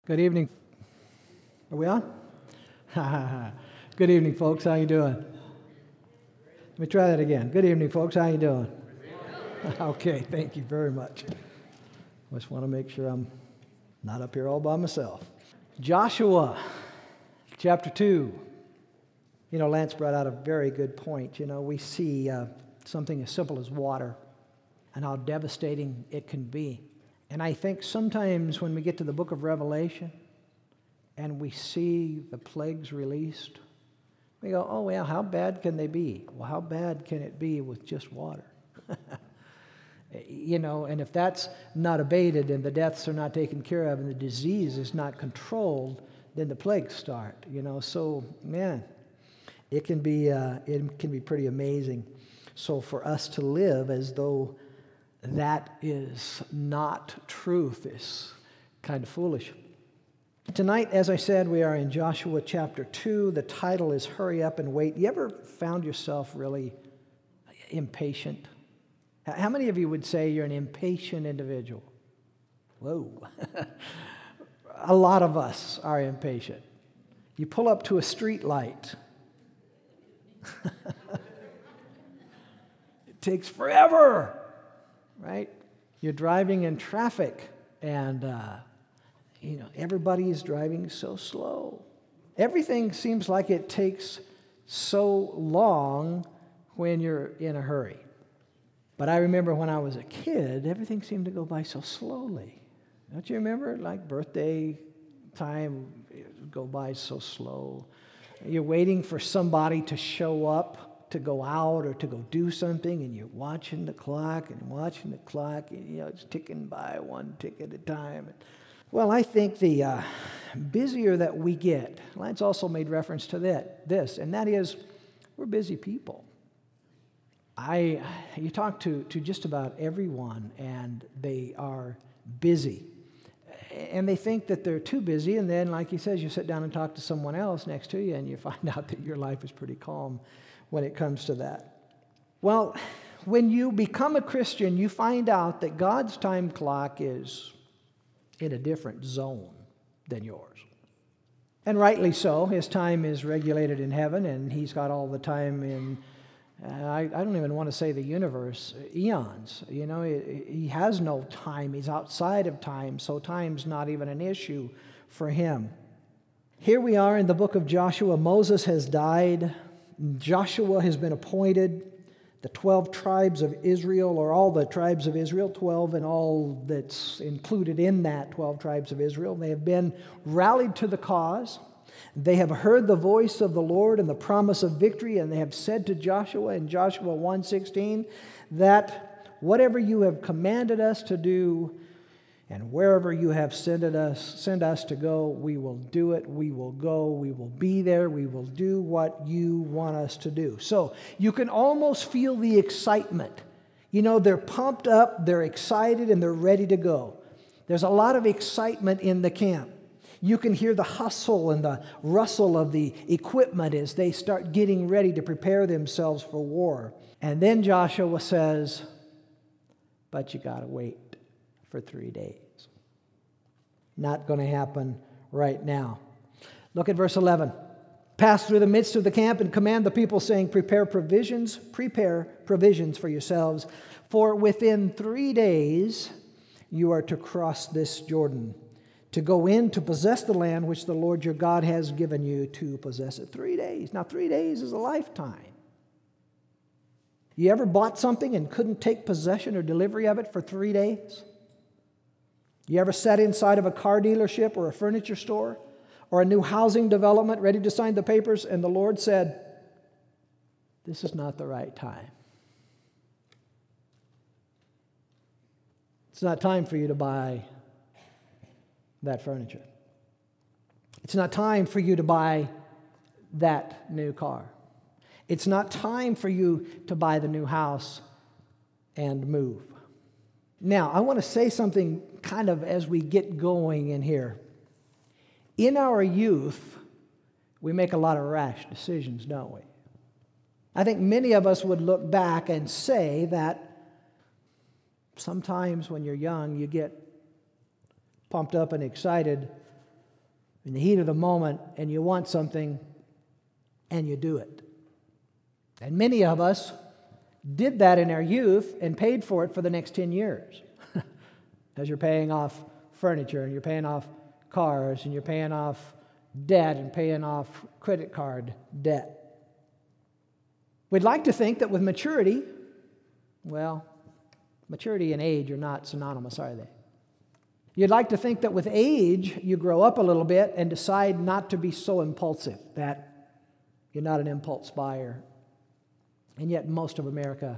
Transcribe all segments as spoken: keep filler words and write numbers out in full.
Good evening. Are we on? Good evening, folks. How you doing? Let me try that again. Good evening, folks. How you doing? Okay, thank you very much. Just want to make sure I'm not up here all by myself. Joshua, chapter two. You know, Lance brought out a very good point. You know, we see uh, something as simple as water and how devastating it can be. And I think sometimes when we get to the book of Revelation and we see the plagues released, we go, oh, well, how bad can they be? Well, how bad can it be with just water? You know, and if that's not abated and the deaths are not taken care of and the disease is not controlled, then the plagues start, you know. So, man, it can be, uh, it can be pretty amazing. So for us to live as though that is not truth is kind of foolish. Tonight, as I said, we are in Joshua chapter two. The title is Hurry Up and Wait. You ever found yourself really impatient? How many of you would say you're an impatient individual? Whoa. A lot of us are impatient. You pull up to a street light. It takes forever. Right? You're driving in traffic, and uh, you know everybody is driving so slow. Everything seems like it takes so long when you're in a hurry. But I remember when I was a kid, everything seemed to go by so slowly. Don't you remember? Like birthday time would go by so slow. You're waiting for somebody to show up to go out or to go do something, and you're watching the clock and watching the clock, and you know it's ticking by one tick at a time. Well, I think the uh, busier that we get, Lance also made reference to that, this, and that is we're busy people. I, you talk to, to just about everyone, and they are busy. And they think that they're too busy, and then, like he says, you sit down and talk to someone else next to you, and you find out that your life is pretty calm when it comes to that. Well, when you become a Christian, you find out that God's time clock is in a different zone than yours. And rightly so. His time is regulated in heaven, and He's got all the time in, uh, I, I don't even want to say the universe, eons. You know, He, he has no time. He's outside of time, so time's not even an issue for Him. Here we are in the book of Joshua. Moses has died. Joshua has been appointed. The twelve tribes of Israel, or all the tribes of Israel, twelve and all that's included in that twelve tribes of Israel, they have been rallied to the cause. They have heard the voice of the Lord and the promise of victory, and they have said to Joshua in Joshua one sixteen that whatever you have commanded us to do, and wherever you have sent us, sent us to go, we will do it, we will go, we will be there, we will do what you want us to do. So you can almost feel the excitement. You know, they're pumped up, they're excited, and they're ready to go. There's a lot of excitement in the camp. You can hear the hustle and the rustle of the equipment as they start getting ready to prepare themselves for war. And then Joshua says, but you got to wait for three days. Not going to happen right now. Look at verse eleven. Pass through the midst of the camp and command the people, saying, prepare provisions, prepare provisions for yourselves, for within three days you are to cross this Jordan, to go in to possess the land which the Lord your God has given you to possess it. Three days. Now, three days is a lifetime. You ever bought something and couldn't take possession or delivery of it for three days? You ever sat inside of a car dealership or a furniture store or a new housing development ready to sign the papers, and the Lord said, this is not the right time. It's not time for you to buy that furniture. It's not time for you to buy that new car. It's not time for you to buy the new house and move. Now, I want to say something kind of as we get going in here. In our youth, we make a lot of rash decisions, don't we? I think many of us would look back and say that sometimes when you're young, you get pumped up and excited in the heat of the moment, and you want something, and you do it. And many of us did that in our youth and paid for it for the next ten years. As you're paying off furniture, and you're paying off cars, and you're paying off debt, and paying off credit card debt. We'd like to think that with maturity, well, maturity and age are not synonymous, are they? You'd like to think that with age, you grow up a little bit and decide not to be so impulsive, that you're not an impulse buyer. And yet most of America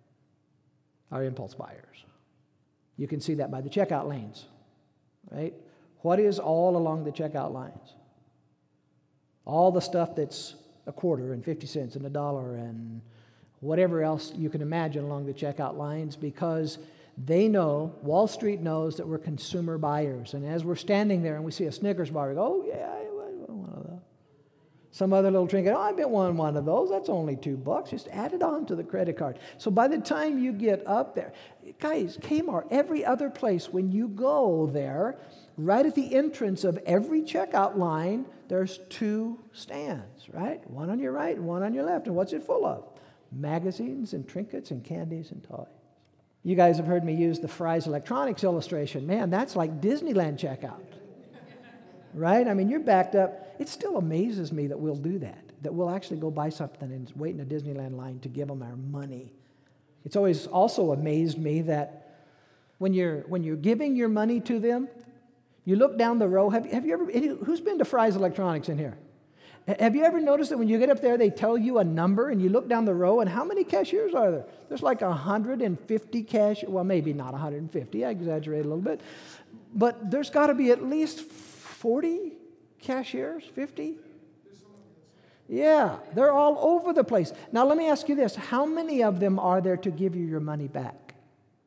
are impulse buyers. You can see that by the checkout lanes, right? What is all along the checkout lines? All the stuff that's a quarter and fifty cents and a dollar and whatever else you can imagine along the checkout lines, because they know, Wall Street knows that we're consumer buyers. And as we're standing there and we see a Snickers bar, we go, oh yeah, I want one of those. Some other little trinket, oh, I've been wanting one of those. That's only two bucks. Just add it on to the credit card. So by the time you get up there, guys, Kmart, every other place, when you go there, right at the entrance of every checkout line, there's two stands, right? One on your right and one on your left. And what's it full of? Magazines and trinkets and candies and toys. You guys have heard me use the Fry's Electronics illustration. Man, that's like Disneyland checkout, right? I mean, you're backed up. It still amazes me that we'll do that, that we'll actually go buy something and wait in a Disneyland line to give them our money. It's always also amazed me that when you're when you're giving your money to them, you look down the row. Have, have you ever, any, who's been to Fry's Electronics in here? Have you ever noticed that when you get up there, they tell you a number, and you look down the row, and how many cashiers are there? There's like one hundred fifty cashiers. Well, maybe not one hundred fifty. I exaggerate a little bit. But there's got to be at least forty cashiers, fifty? Yeah, they're all over the place. Now, let me ask you this. How many of them are there to give you your money back?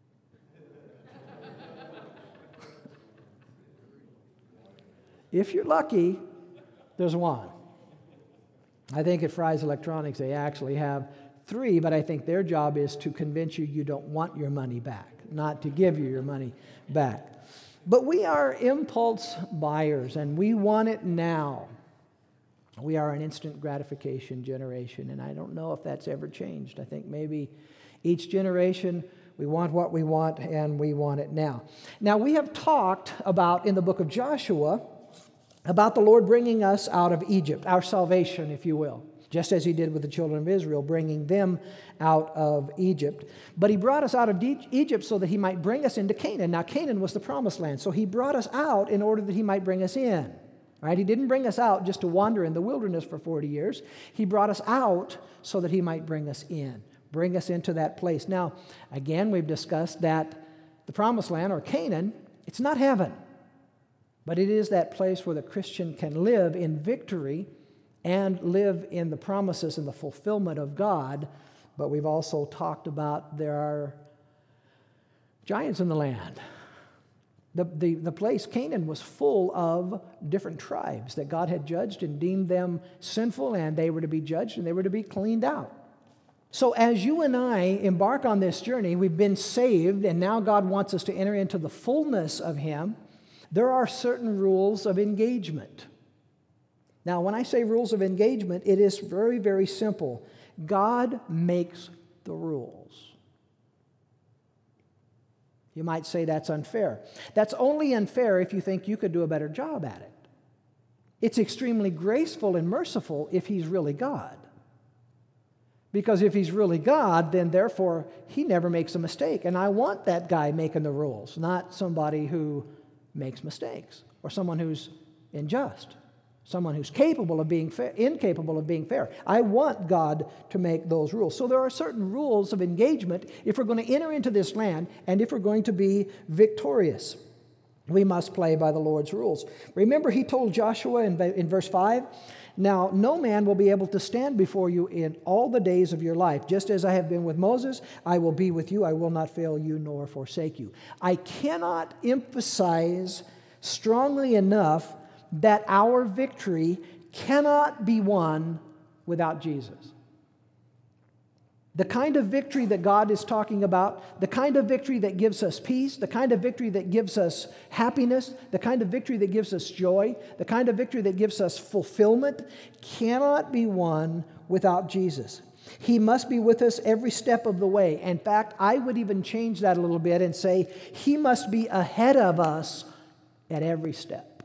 If you're lucky, there's one. I think at Fry's Electronics they actually have three, but I think their job is to convince you you don't want your money back, not to give you your money back. But we are impulse buyers, and we want it now. We are an instant gratification generation, and I don't know if that's ever changed. I think maybe each generation we want what we want, and we want it now. Now, we have talked about in the book of Joshua about the Lord bringing us out of Egypt, our salvation, if you will, just as he did with the children of Israel, bringing them out of Egypt. But he brought us out of Egypt so that he might bring us into Canaan. Now, Canaan was the promised land, so he brought us out in order that he might bring us in. Right? He didn't bring us out just to wander in the wilderness for forty years. He brought us out so that he might bring us in, bring us into that place. Now, again, we've discussed that the promised land, or Canaan, it's not heaven. But it is that place where the Christian can live in victory and live in the promises and the fulfillment of God. But we've also talked about there are giants in the land. The, the, the place, Canaan, was full of different tribes that God had judged and deemed them sinful, and they were to be judged and they were to be cleaned out. So as you and I embark on this journey, we've been saved, and now God wants us to enter into the fullness of him. There are certain rules of engagement. Now, when I say rules of engagement, it is very, very simple. God makes the rules. You might say that's unfair. That's only unfair if you think you could do a better job at it. It's extremely graceful and merciful if he's really God. Because if he's really God, then therefore he never makes a mistake. And I want that guy making the rules, not somebody who makes mistakes, or someone who's unjust, someone who's capable of being fair, incapable of being fair. I want God to make those rules. So there are certain rules of engagement if we're going to enter into this land and if we're going to be victorious. We must play by the Lord's rules. Remember, he told Joshua in, in verse five, "Now no man will be able to stand before you in all the days of your life. Just as I have been with Moses, I will be with you. I will not fail you nor forsake you." I cannot emphasize strongly enough that our victory cannot be won without Jesus. The kind of victory that God is talking about, the kind of victory that gives us peace, the kind of victory that gives us happiness, the kind of victory that gives us joy, the kind of victory that gives us fulfillment, cannot be won without Jesus. He must be with us every step of the way. In fact, I would even change that a little bit and say, He must be ahead of us at every step.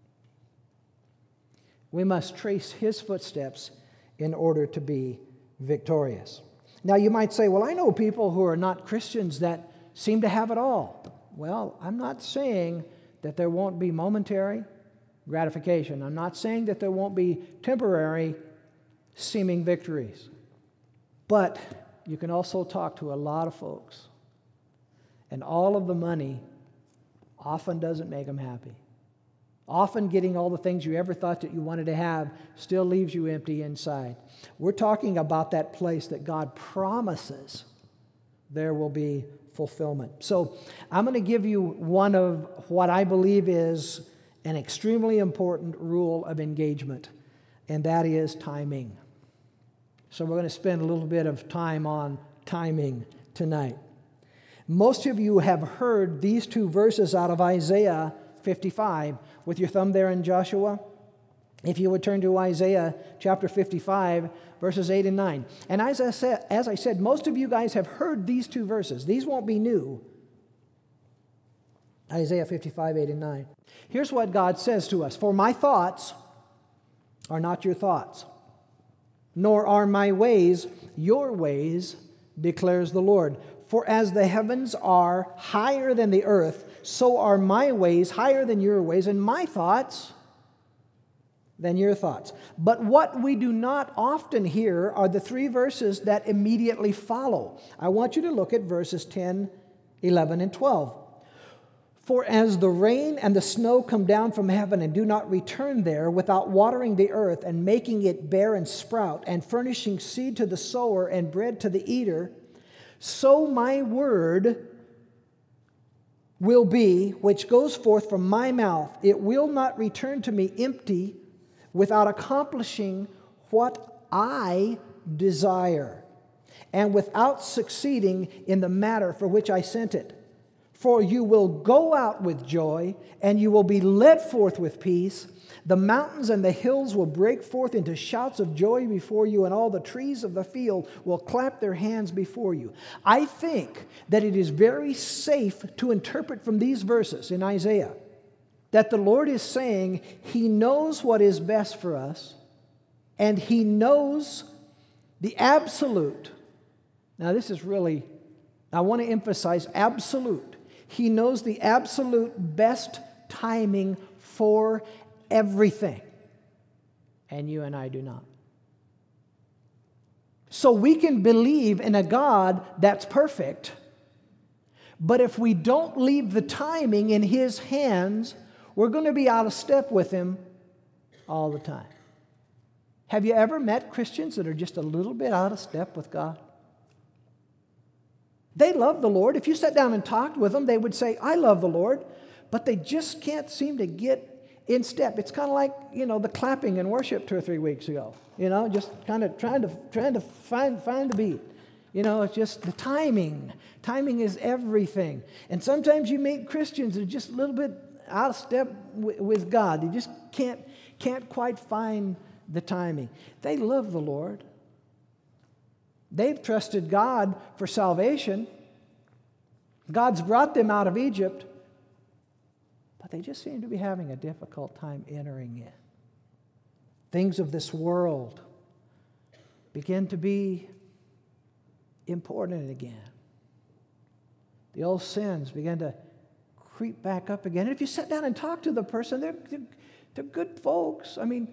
We must trace His footsteps in order to be victorious. Now, you might say, well, I know people who are not Christians that seem to have it all. Well, I'm not saying that there won't be momentary gratification. I'm not saying that there won't be temporary seeming victories. But you can also talk to a lot of folks, and all of the money often doesn't make them happy. Often getting all the things you ever thought that you wanted to have still leaves you empty inside. We're talking about that place that God promises there will be fulfillment. So I'm going to give you one of what I believe is an extremely important rule of engagement, and that is timing. So we're going to spend a little bit of time on timing tonight. Most of you have heard these two verses out of Isaiah fifty-five. With your thumb there in Joshua, if you would turn to Isaiah chapter fifty-five, verses eight and nine. And as I said, as I said, most of you guys have heard these two verses. These won't be new. Isaiah fifty-five, eight and nine. Here's what God says to us. For my thoughts are not your thoughts, nor are my ways your ways, declares the Lord. For as the heavens are higher than the earth, so are my ways higher than your ways, and my thoughts than your thoughts. But what we do not often hear are the three verses that immediately follow. I want you to look at verses ten, eleven, and twelve. For as the rain and the snow come down from heaven and do not return there without watering the earth and making it bear and sprout and furnishing seed to the sower and bread to the eater, so my word will be, which goes forth from my mouth. It will not return to me empty, without accomplishing what I desire, and without succeeding in the matter for which I sent it. For you will go out with joy, and you will be led forth with peace. The mountains and the hills will break forth into shouts of joy before you, and all the trees of the field will clap their hands before you. I think that it is very safe to interpret from these verses in Isaiah that the Lord is saying He knows what is best for us, and He knows the absolute. Now, this is really, I want to emphasize absolute. He knows the absolute best timing for everything, and you and I do not. So we can believe in a God that's perfect, but if we don't leave the timing in His hands, we're going to be out of step with Him all the time. Have you ever met Christians that are just a little bit out of step with God? They love the Lord. If you sat down and talked with them, they would say, I love the Lord, but they just can't seem to get in step. It's kind of like, you know, the clapping in worship two or three weeks ago. You know, just kind of trying to trying to find find the beat. You know, it's just the timing. Timing is everything. And sometimes you meet Christians that are just a little bit out of step w- with God. You just can't can't quite find the timing. They love the Lord. They've trusted God for salvation. God's brought them out of Egypt. But they just seem to be having a difficult time entering in. Things of this world begin to be important again. The old sins begin to creep back up again. And if you sit down and talk to the person, they're, they're, they're good folks. I mean,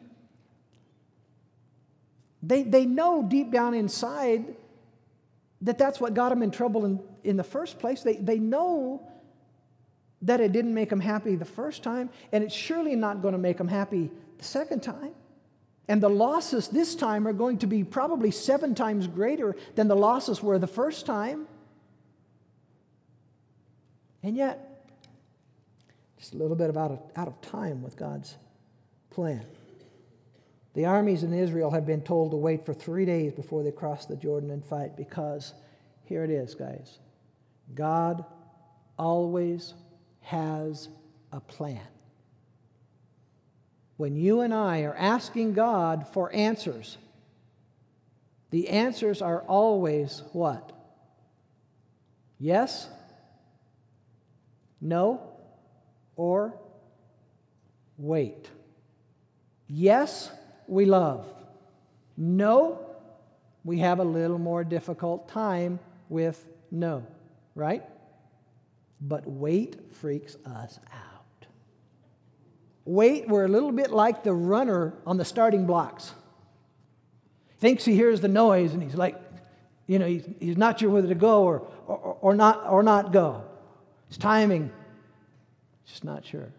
they, they know deep down inside that that's what got them in trouble in, in the first place. They, they know that it didn't make them happy the first time, and it's surely not going to make them happy the second time. And the losses this time are going to be probably seven times greater than the losses were the first time. And yet, just a little bit of out of, out of time with God's plan. The armies in Israel have been told to wait for three days before they cross the Jordan and fight, because here it is, guys. God always has a plan. When you and I are asking God for answers, the answers are always what? Yes, no, or wait. Yes, we love. No, we have a little more difficult time with no, right? But wait freaks us out. Wait, we're a little bit like the runner on the starting blocks. Thinks he hears the noise and he's like, you know, he's, he's not sure whether to go or, or, or, not, or not go. His timing, just not sure.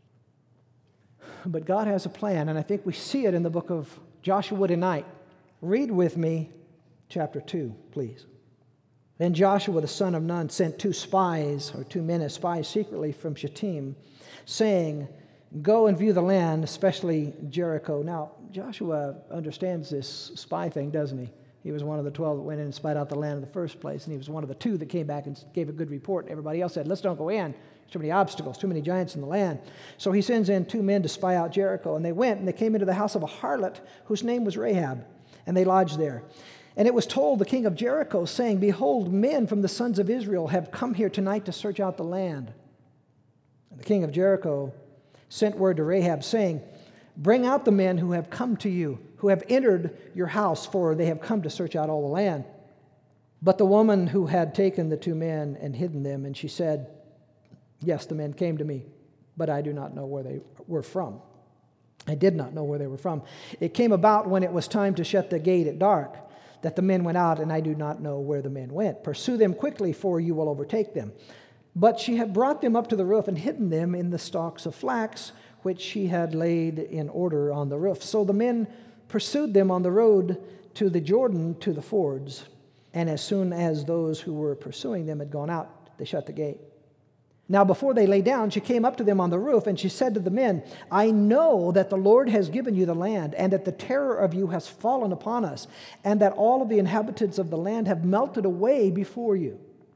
But God has a plan, and I think we see it in the book of Joshua tonight. Read with me chapter two, please. Then Joshua the son of Nun sent two spies, or two men as spies secretly from Shittim, saying, go and view the land, especially Jericho. Now, Joshua understands this spy thing, doesn't he? He was one of the twelve that went in and spied out the land in the first place, and he was one of the two that came back and gave a good report. Everybody else said, let's don't go in. Too many obstacles, too many giants in the land. So he sends in two men to spy out Jericho, and they went and they came into the house of a harlot whose name was Rahab, and they lodged there. And it was told the king of Jericho, saying, behold, men from the sons of Israel have come here tonight to search out the land. And the king of Jericho sent word to Rahab, saying, bring out the men who have come to you, who have entered your house, for they have come to search out all the land. But the woman who had taken the two men and hidden them, and she said, yes, the men came to me, but I do not know where they were from. I did not know where they were from. It came about when it was time to shut the gate at dark, that the men went out, and I do not know where the men went. Pursue them quickly, for you will overtake them. But she had brought them up to the roof and hidden them in the stalks of flax, which she had laid in order on the roof. So the men pursued them on the road to the Jordan to the fords. And as soon as those who were pursuing them had gone out, they shut the gate. Now before they lay down, she came up to them on the roof, and she said to the men, I know that the Lord has given you the land, and that the terror of you has fallen upon us, and that all of the inhabitants of the land have melted away before you.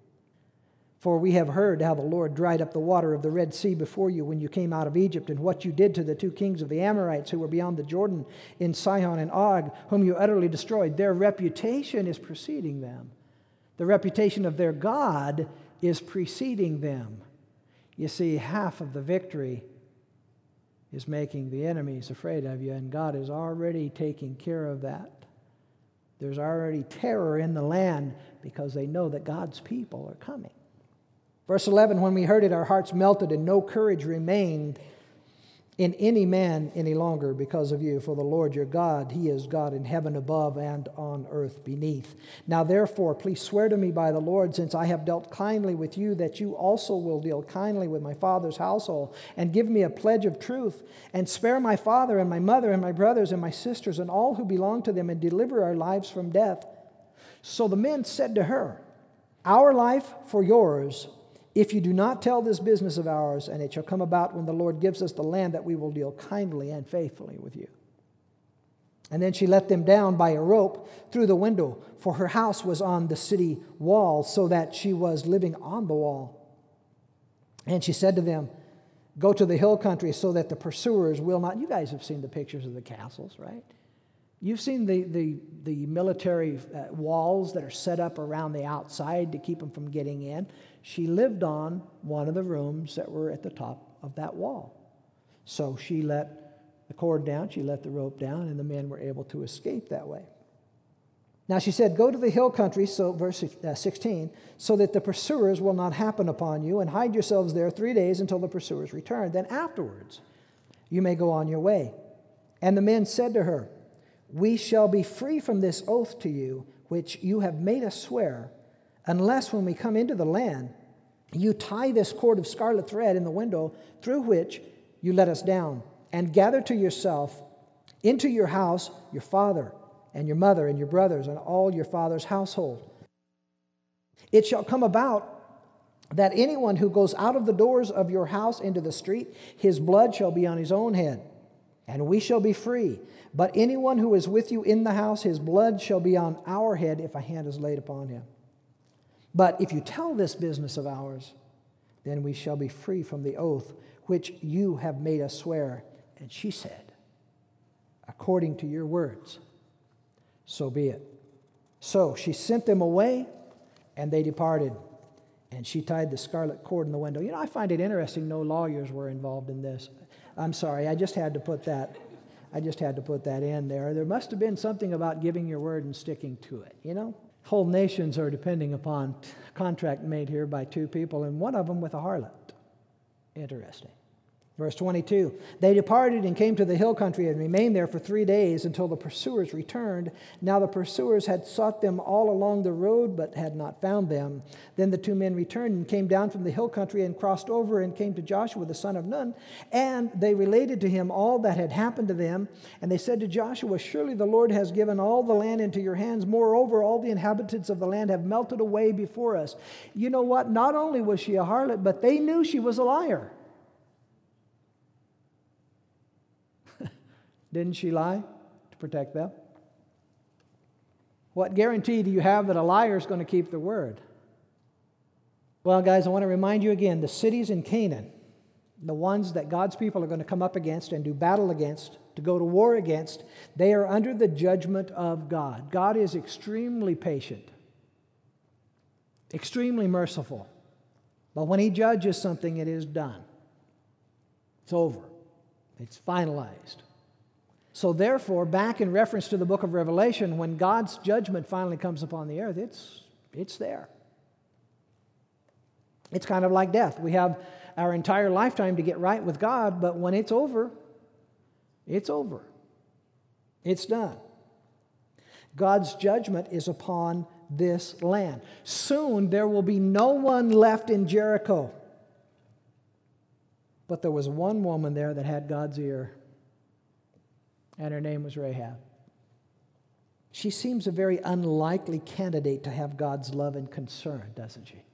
For we have heard how the Lord dried up the water of the Red Sea before you when you came out of Egypt, and what you did to the two kings of the Amorites who were beyond the Jordan in Sihon and Og, whom you utterly destroyed. Their reputation is preceding them. The reputation of their God is preceding them. You see, half of the victory is making the enemies afraid of you, and God is already taking care of that. There's already terror in the land because they know that God's people are coming. Verse eleven, when we heard it, our hearts melted, and no courage remained in any man any longer because of you. For the Lord your God, He is God in heaven above and on earth beneath. Now therefore, please swear to me by the Lord, since I have dealt kindly with you, that you also will deal kindly with my father's household, and give me a pledge of truth, and spare my father and my mother and my brothers and my sisters and all who belong to them, and deliver our lives from death. So the men said to her, our life for yours, if you do not tell this business of ours, and it shall come about when the Lord gives us the land that we will deal kindly and faithfully with you. And then she let them down by a rope through the window, for her house was on the city wall, so that she was living on the wall. And she said to them, go to the hill country so that the pursuers will not. You guys have seen the pictures of the castles, right? You've seen the, the, the military uh, walls that are set up around the outside to keep them from getting in. She lived on one of the rooms that were at the top of that wall. So she let the cord down, she let the rope down, and the men were able to escape that way. Now she said, go to the hill country, so verse sixteen, so that the pursuers will not happen upon you, and hide yourselves there three days until the pursuers return. Then afterwards you may go on your way. And the men said to her, we shall be free from this oath to you, which you have made us swear, unless when we come into the land, you tie this cord of scarlet thread in the window through which you let us down, and gather to yourself into your house your father and your mother and your brothers and all your father's household. It shall come about that anyone who goes out of the doors of your house into the street, his blood shall be on his own head. and we shall be free. But anyone who is with you in the house, his blood shall be on our head if a hand is laid upon him. But if you tell this business of ours, then we shall be free from the oath which you have made us swear. And she said, according to your words, so be it. So she sent them away, and they departed. And she tied the scarlet cord in the window. You know, I find it interesting no lawyers were involved in this. I'm sorry, I just had to put that, I just had to put that in there. There must have been something about giving your word and sticking to it, you know? Whole nations are depending upon contract made here by two people, and one of them with a harlot. Interesting. Verse twenty-two, they departed and came to the hill country and remained there for three days until the pursuers returned. Now the pursuers had sought them all along the road, but had not found them. Then the two men returned and came down from the hill country and crossed over and came to Joshua the son of Nun. And they related to him all that had happened to them. And they said to Joshua, surely the Lord has given all the land into your hands. Moreover, all the inhabitants of the land have melted away before us. You know what? Not only was she a harlot, but they knew she was a liar. Didn't she lie to protect them? What guarantee do you have that a liar is going to keep the word? Well, guys, I want to remind you again, the cities in Canaan, the ones that God's people are going to come up against and do battle against, to go to war against, they are under the judgment of God. God is extremely patient, extremely merciful. But when He judges something, it is done. It's over. It's finalized. So therefore, back in reference to the book of Revelation, when God's judgment finally comes upon the earth, it's, it's there. It's kind of like death. We have our entire lifetime to get right with God, but when it's over, it's over. It's done. God's judgment is upon this land. Soon there will be no one left in Jericho. But there was one woman there that had God's ear, and her name was Rahab. She seems a very unlikely candidate to have God's love and concern, doesn't she?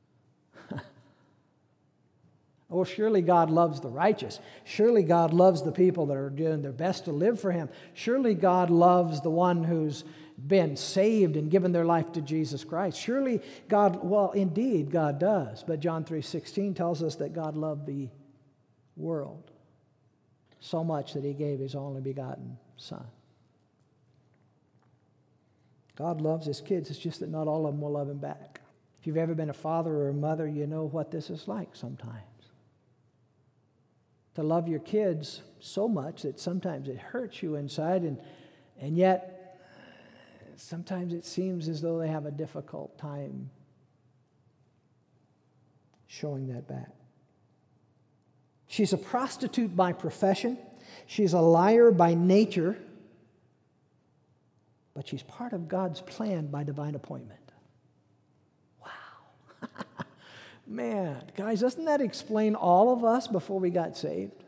Oh, surely God loves the righteous. Surely God loves the people that are doing their best to live for Him. Surely God loves the one who's been saved and given their life to Jesus Christ. Surely God, well, indeed, God does. But John three sixteen tells us that God loved the world so much that He gave His only begotten Son. God loves His kids. It's just that not all of them will love Him back. If you've ever been a father or a mother, you know what this is like sometimes. To love your kids so much that sometimes it hurts you inside, and, and yet sometimes it seems as though they have a difficult time showing that back. She's a prostitute by profession. She's a liar by nature. But she's part of God's plan by divine appointment. Wow. Man, guys, doesn't that explain all of us before we got saved?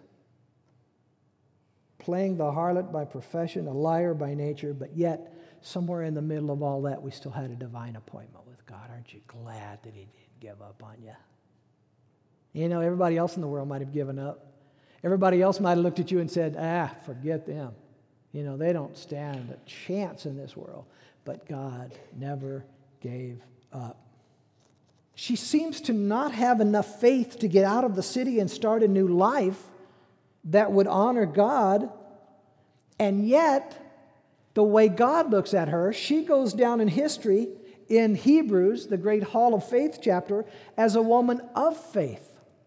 Playing the harlot by profession, a liar by nature, but yet somewhere in the middle of all that, we still had a divine appointment with God. Aren't you glad that He didn't give up on you? You know, everybody else in the world might have given up. Everybody else might have looked at you and said, ah, forget them. You know, they don't stand a chance in this world. But God never gave up. She seems to not have enough faith to get out of the city and start a new life that would honor God. And yet, the way God looks at her, she goes down in history in Hebrews, the great Hall of Faith chapter, as a woman of faith.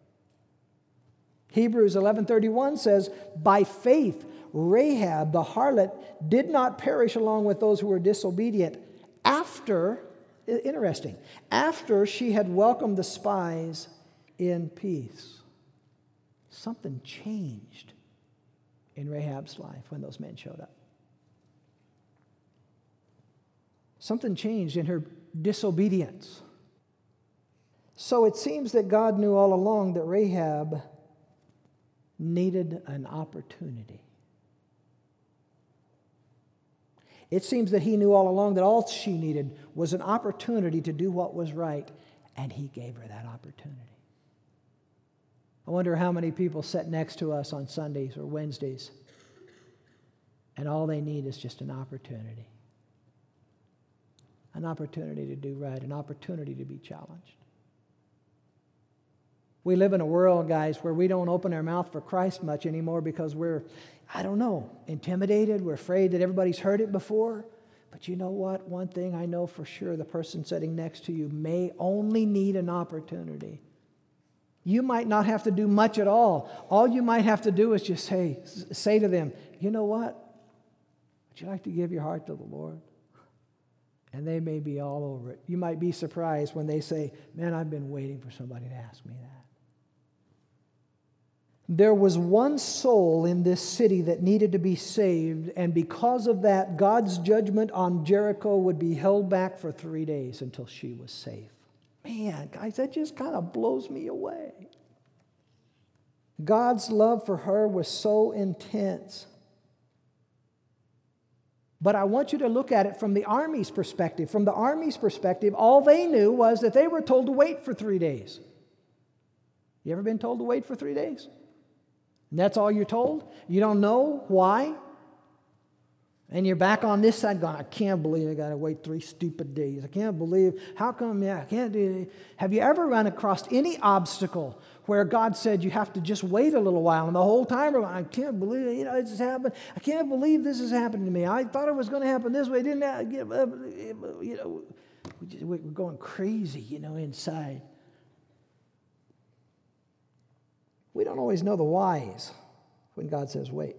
Hebrews eleven thirty-one says, by faith, Rahab the harlot did not perish along with those who were disobedient after, interesting, after she had welcomed the spies in peace. Something changed in Rahab's life when those men showed up. Something changed in her disobedience. So it seems that God knew all along that Rahab needed an opportunity. It seems that He knew all along that all she needed was an opportunity to do what was right, and He gave her that opportunity. I wonder how many people sit next to us on Sundays or Wednesdays And all they need is just an opportunity. An opportunity to do right, an opportunity to be challenged. We live in a world, guys, where we don't open our mouth for Christ much anymore because we're, I don't know, intimidated. We're afraid that everybody's heard it before. But you know what? One thing I know for sure, the person sitting next to you may only need an opportunity. You might not have to do much at all. All you might have to do is just say, say to them, you know what? Would you like to give your heart to the Lord? And they may be all over it. You might be surprised when they say, man, I've been waiting for somebody to ask me that. There was one soul in this city that needed to be saved, and because of that, God's judgment on Jericho would be held back for three days until she was safe. Man, guys, that just kind of blows me away. God's love for her was so intense. But I want you to look at it from the army's perspective. From the army's perspective, all they knew was that they were told to wait for three days. You ever been told to wait for three days? And that's all you're told? You don't know why? And you're back on this side going, I can't believe I got to wait three stupid days. I can't believe, how come, yeah, I can't do it. Have you ever run across any obstacle where God said you have to just wait a little while, and the whole time we're going, I can't believe it, you know, it's just happened. I can't believe this is happening to me. I thought it was going to happen this way. It didn't happen. You know, we're going crazy, you know, inside. We don't always know the whys when God says wait.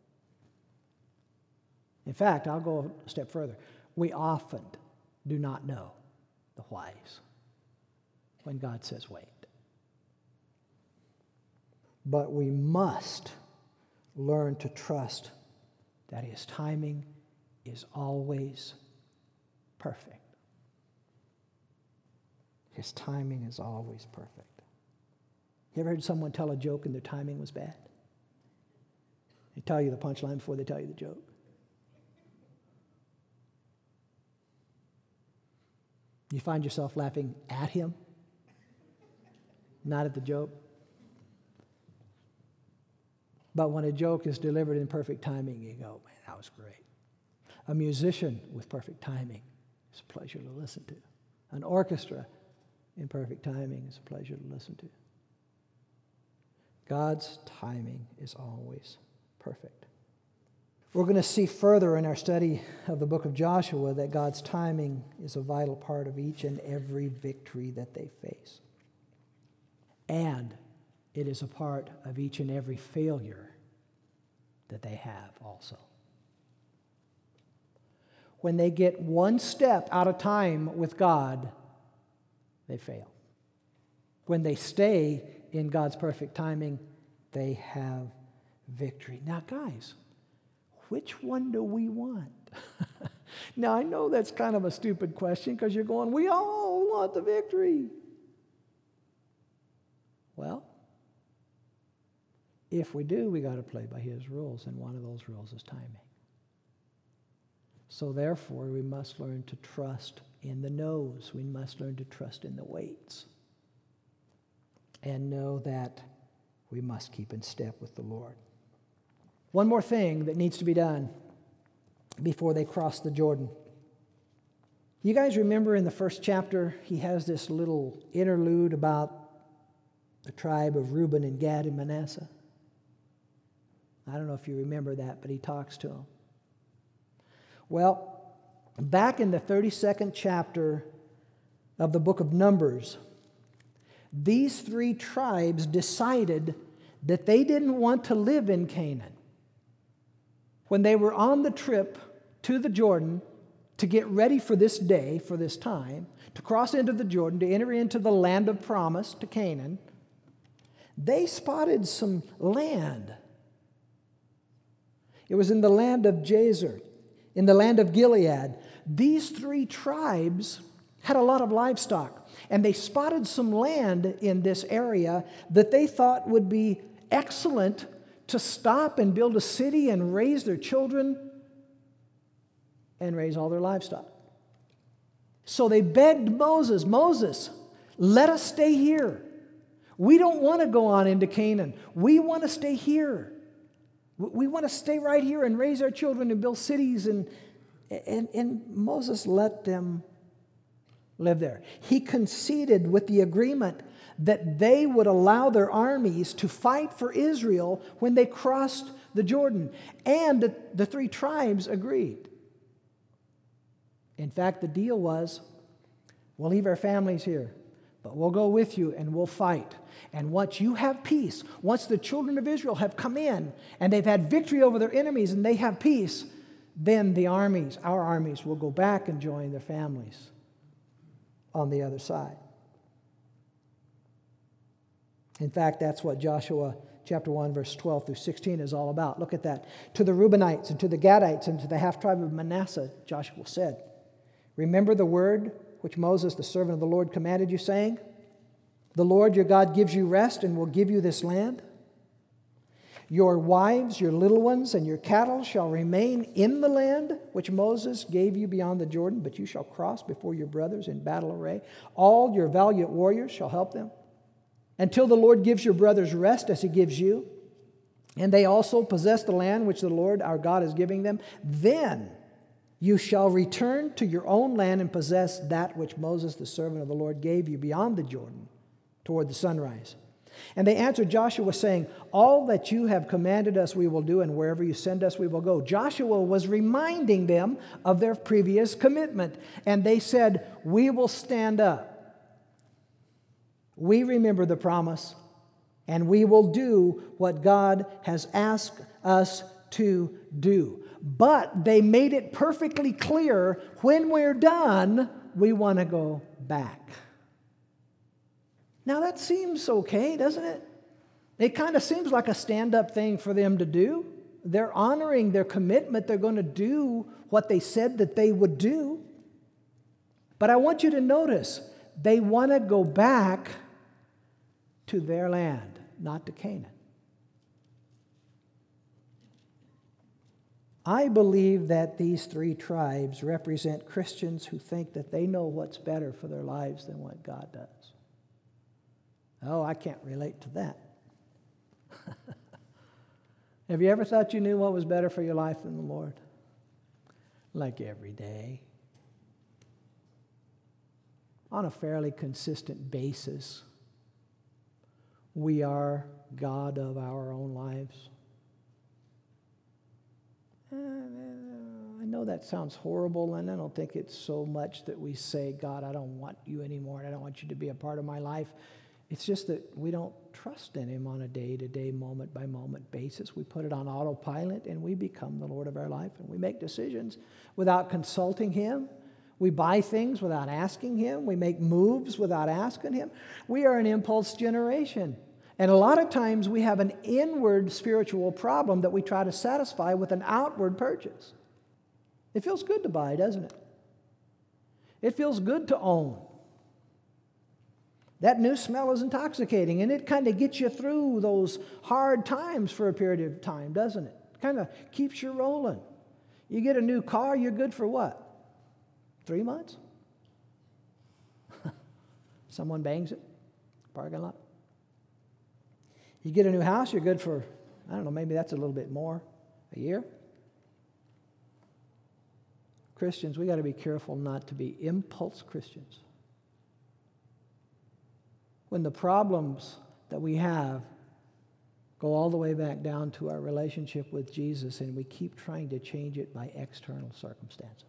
In fact, I'll go a step further. We often do not know the whys when God says wait. But we must learn to trust that His timing is always perfect. His timing is always perfect. You ever heard someone tell a joke and their timing was bad? They tell you the punchline before they tell you the joke. You find yourself laughing at him, not at the joke. But when a joke is delivered in perfect timing, you go, man, that was great. A musician with perfect timing is a pleasure to listen to. An orchestra in perfect timing is a pleasure to listen to. God's timing is always perfect. We're going to see further in our study of the book of Joshua that God's timing is a vital part of each and every victory that they face. And it is a part of each and every failure that they have also. When they get one step out of time with God, they fail. When they stay in God's perfect timing, they have victory. Now, guys, which one do we want? Now, I know that's kind of a stupid question because you're going, we all want the victory. Well, if we do, we got to play by His rules, and one of those rules is timing. So therefore, we must learn to trust in the no's. We must learn to trust in the waits. And know that we must keep in step with the Lord. One more thing that needs to be done before they cross the Jordan. You guys remember in the first chapter, he has this little interlude about the tribe of Reuben and Gad and Manasseh. I don't know if you remember that, but he talks to them. Well, back in the thirty-second chapter of the book of Numbers, these three tribes decided that they didn't want to live in Canaan. When they were on the trip to the Jordan to get ready for this day, for this time, to cross into the Jordan, to enter into the land of promise, to Canaan, they spotted some land. It was in the land of Jazer, in the land of Gilead. These three tribes had a lot of livestock. And they spotted some land in this area that they thought would be excellent to stop and build a city and raise their children and raise all their livestock. So they begged Moses, Moses, let us stay here. We don't want to go on into Canaan. We want to stay here. We want to stay right here and raise our children and build cities. And, and, and Moses let them live there. He conceded with the agreement that they would allow their armies to fight for Israel when they crossed the Jordan. And the, the three tribes agreed. In fact, the deal was, we'll leave our families here, but we'll go with you and we'll fight. And once you have peace, once the children of Israel have come in and they've had victory over their enemies and they have peace, then the armies, our armies, will go back and join their families on the other side. In fact, that's what Joshua chapter one, verse twelve through sixteen is all about. Look at that. To the Reubenites and to the Gadites and to the half-tribe of Manasseh, Joshua said, remember the word which Moses, the servant of the Lord, commanded you, saying, the Lord your God gives you rest and will give you this land. Your wives, your little ones, and your cattle shall remain in the land which Moses gave you beyond the Jordan, but you shall cross before your brothers in battle array. All your valiant warriors shall help them, until the Lord gives your brothers rest as he gives you, and they also possess the land which the Lord our God is giving them. Then you shall return to your own land and possess that which Moses, the servant of the Lord, gave you beyond the Jordan toward the sunrise. And they answered Joshua, saying, all that you have commanded us we will do, and wherever you send us we will go. Joshua was reminding them of their previous commitment. And they said, we will stand up. We remember the promise, and we will do what God has asked us to do. But they made it perfectly clear, when we're done, we want to go back. Now that seems okay, doesn't it? It kind of seems like a stand-up thing for them to do. They're honoring their commitment. They're going to do what they said that they would do. But I want you to notice, they want to go back to their land, not to Canaan. I believe that these three tribes represent Christians who think that they know what's better for their lives than what God does. Oh, I can't relate to that. Have you ever thought you knew what was better for your life than the Lord? Like every day. On a fairly consistent basis, we are God of our own lives. I know that sounds horrible, and I don't think it's so much that we say, God, I don't want you anymore, and I don't want you to be a part of my life. It's just that we don't trust in him on a day-to-day, moment-by-moment basis. We put it on autopilot, and we become the Lord of our life, and we make decisions without consulting him. We buy things without asking him. We make moves without asking him. We are an impulse generation. And a lot of times we have an inward spiritual problem that we try to satisfy with an outward purchase. It feels good to buy, doesn't it? It feels good to own. That new smell is intoxicating, and it kind of gets you through those hard times for a period of time, doesn't it? It kind of keeps you rolling. You get a new car, you're good for what? Three months? Someone bangs it, parking lot. You get a new house, you're good for, I don't know, maybe that's a little bit more, a year. Christians, we got to be careful not to be impulse Christians. When the problems that we have go all the way back down to our relationship with Jesus, and we keep trying to change it by external circumstances.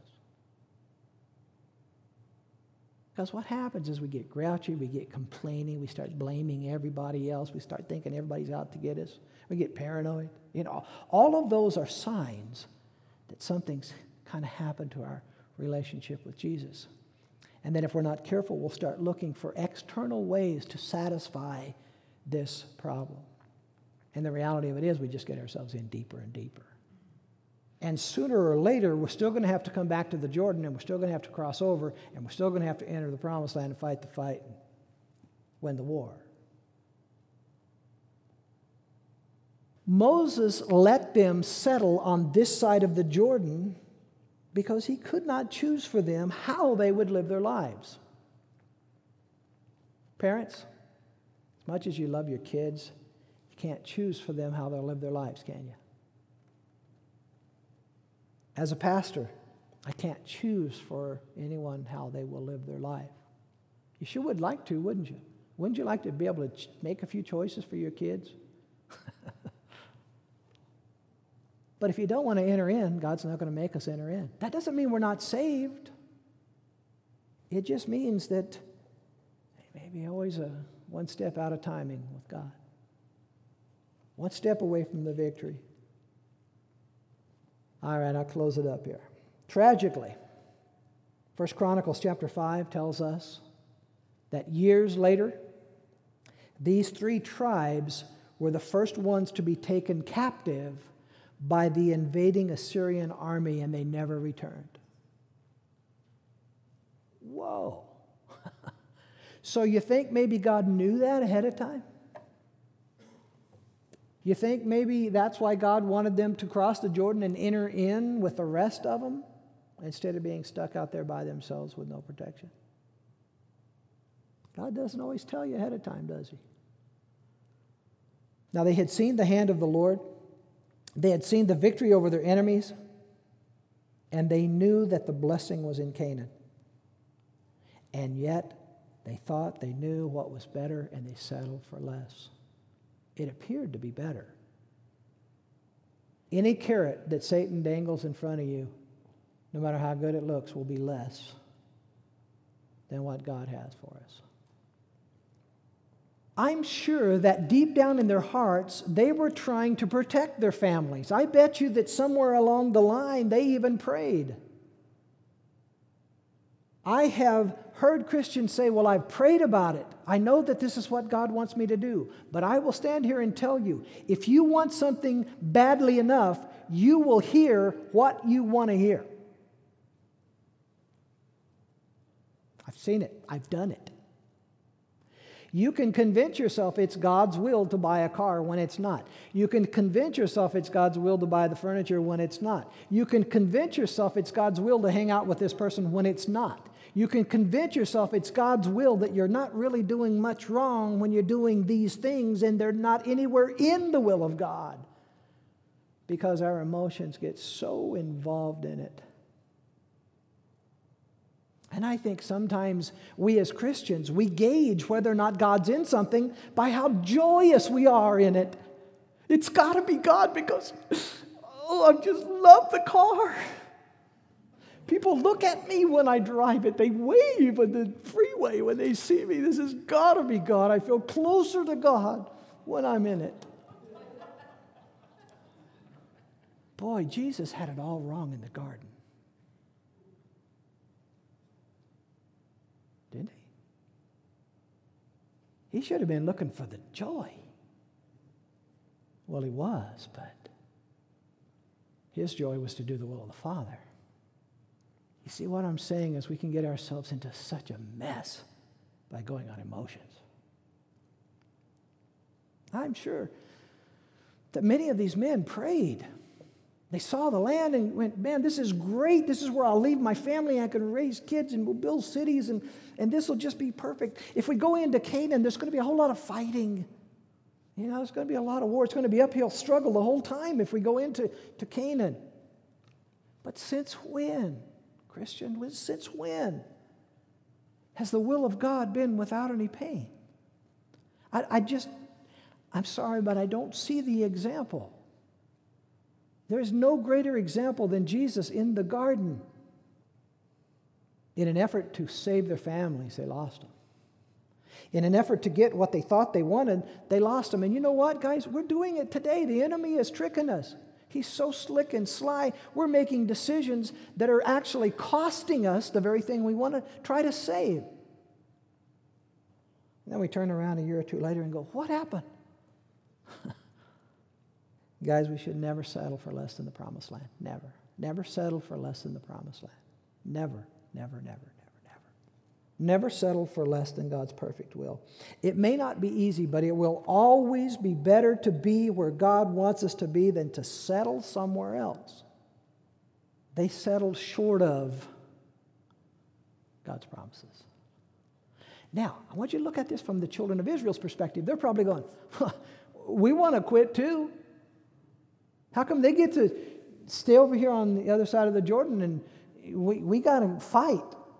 Because what happens is we get grouchy, we get complaining, we start blaming everybody else, we start thinking everybody's out to get us, we get paranoid. You know, all of those are signs that something's kind of happened to our relationship with Jesus. And then if we're not careful, we'll start looking for external ways to satisfy this problem. And the reality of it is we just get ourselves in deeper and deeper. And sooner or later, we're still going to have to come back to the Jordan, and we're still going to have to cross over, and we're still going to have to enter the promised land and fight the fight and win the war. Moses let them settle on this side of the Jordan because he could not choose for them how they would live their lives. Parents, as much as you love your kids, you can't choose for them how they'll live their lives, can you? As a pastor, I can't choose for anyone how they will live their life. You sure would like to, wouldn't you? Wouldn't you like to be able to ch- make a few choices for your kids? But if you don't want to enter in, God's not going to make us enter in. That doesn't mean we're not saved. It just means that maybe always a one step out of timing with God. One step away from the victory. All right, I'll close it up here. Tragically, First Chronicles chapter five tells us that years later, these three tribes were the first ones to be taken captive by the invading Assyrian army, and they never returned. Whoa. So you think maybe God knew that ahead of time? You think maybe that's why God wanted them to cross the Jordan and enter in with the rest of them instead of being stuck out there by themselves with no protection? God doesn't always tell you ahead of time, does he? Now, they had seen the hand of the Lord. They had seen the victory over their enemies, and they knew that the blessing was in Canaan. And yet, they thought they knew what was better, and they settled for less. It appeared to be better. Any carrot that Satan dangles in front of you, no matter how good it looks, will be less than what God has for us. I'm sure that deep down in their hearts, they were trying to protect their families. I bet you that somewhere along the line, they even prayed. I have heard Christians say, well, I've prayed about it. I know that this is what God wants me to do. But I will stand here and tell you, if you want something badly enough, you will hear what you want to hear. I've seen it. I've done it. You can convince yourself it's God's will to buy a car when it's not. You can convince yourself it's God's will to buy the furniture when it's not. You can convince yourself it's God's will to hang out with this person when it's not. You can convince yourself it's God's will that you're not really doing much wrong when you're doing these things and they're not anywhere in the will of God, because our emotions get so involved in it. And I think sometimes we as Christians, we gauge whether or not God's in something by how joyous we are in it. It's got to be God because, oh, I just love the car. People look at me when I drive it. They wave on the freeway when they see me. This has got to be God. I feel closer to God when I'm in it. Boy, Jesus had it all wrong in the garden. Didn't he? He should have been looking for the joy. Well, he was, but his joy was to do the will of the Father. You see, what I'm saying is we can get ourselves into such a mess by going on emotions. I'm sure that many of these men prayed. They saw the land and went, man, this is great. This is where I'll leave my family. I can raise kids and we'll build cities and, and this will just be perfect. If we go into Canaan, there's going to be a whole lot of fighting. You know, there's going to be a lot of war. It's going to be uphill struggle the whole time if we go into to Canaan. But since when, Christian, since when has the will of God been without any pain? I, I just, I'm sorry, but I don't see the example. There's no greater example than Jesus in the garden. In an effort to save their families, they lost them. In an effort to get what they thought they wanted, they lost them. And you know what, guys? We're doing it today. The enemy is tricking us. He's so slick and sly. We're making decisions that are actually costing us the very thing we want to try to save. And then we turn around a year or two later and go, what happened? Guys, we should never settle for less than the promised land. Never. Never settle for less than the promised land. Never, never, never, never, never. Never settle for less than God's perfect will. It may not be easy, but it will always be better to be where God wants us to be than to settle somewhere else. They settled short of God's promises. Now, I want you to look at this from the children of Israel's perspective. They're probably going, huh, we want to quit too. How come they get to stay over here on the other side of the Jordan and we, we got to fight.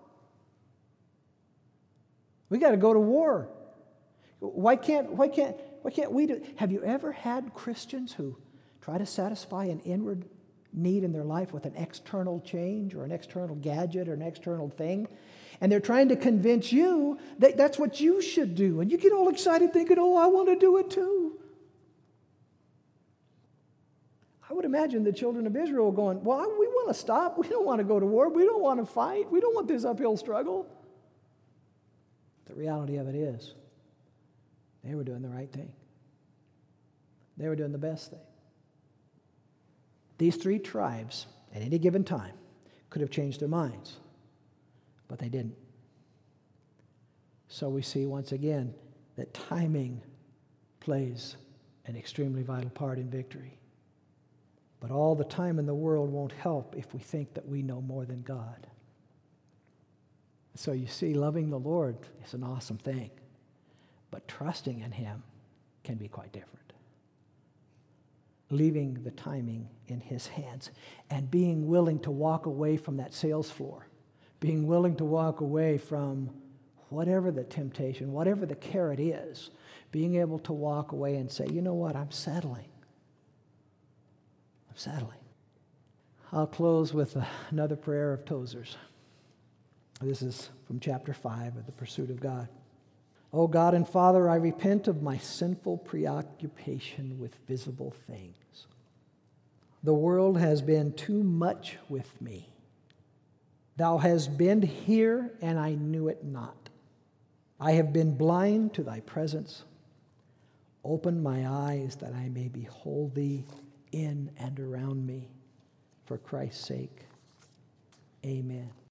We got to go to war. Why can't, why can't, why can't we do? Have you ever had Christians who try to satisfy an inward need in their life with an external change or an external gadget or an external thing? And they're trying to convince you that that's what you should do. And you get all excited thinking, oh, I want to do it too. I would imagine the children of Israel going, well, we want to stop. We don't want to go to war. We don't want to fight. We don't want this uphill struggle. The reality of it is, they were doing the right thing. They were doing the best thing. These three tribes, at any given time, could have changed their minds, but they didn't. So we see once again that timing plays an extremely vital part in victory. But all the time in the world won't help if we think that we know more than God. So you see, loving the Lord is an awesome thing, but trusting in Him can be quite different. Leaving the timing in His hands and being willing to walk away from that sales floor, being willing to walk away from whatever the temptation, whatever the carrot is, being able to walk away and say, you know what, I'm settling. I'm settling. I'll close with another prayer of Tozer's. This is from chapter five of The Pursuit of God. Oh God and Father, I repent of my sinful preoccupation with visible things. The world has been too much with me. Thou hast been here, and I knew it not. I have been blind to thy presence. Open my eyes that I may behold thee in and around me. For Christ's sake, amen.